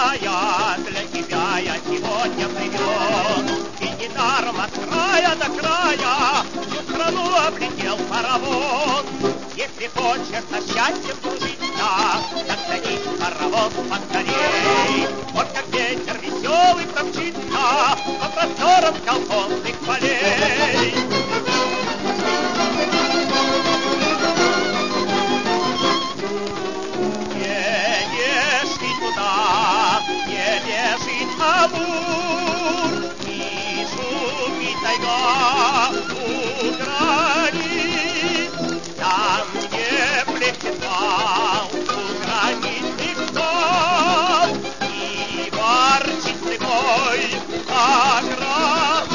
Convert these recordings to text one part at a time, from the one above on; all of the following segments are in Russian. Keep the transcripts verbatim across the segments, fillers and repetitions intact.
родная, для тебя я сегодня привез. И недаром от края до края всю страну облетел паровоз. Если хочешь на счастье служиться, так садись в паровоз поскорей. Вот как ветер веселый промчится по просторам колхозных полей. Не бежит Амур, и шумит тайга у границ. Там, где плещет вал у гранитных скал и ворчит зимой ограда.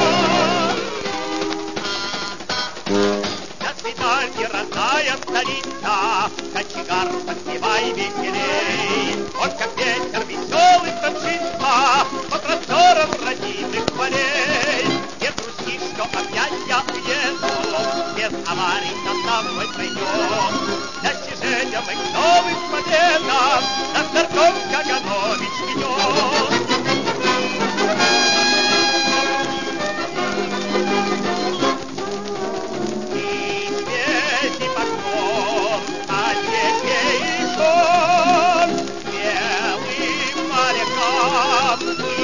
До свидания, родная столица, кочегар, подпевай веселей. Вот как ветер веселый промчится по просторам родимых полей. Не грусти, что опять я уеду, без аварий состав мой пройдет. Достижения мы к новым победам наш Нарком Каганович ведет. Белым морякам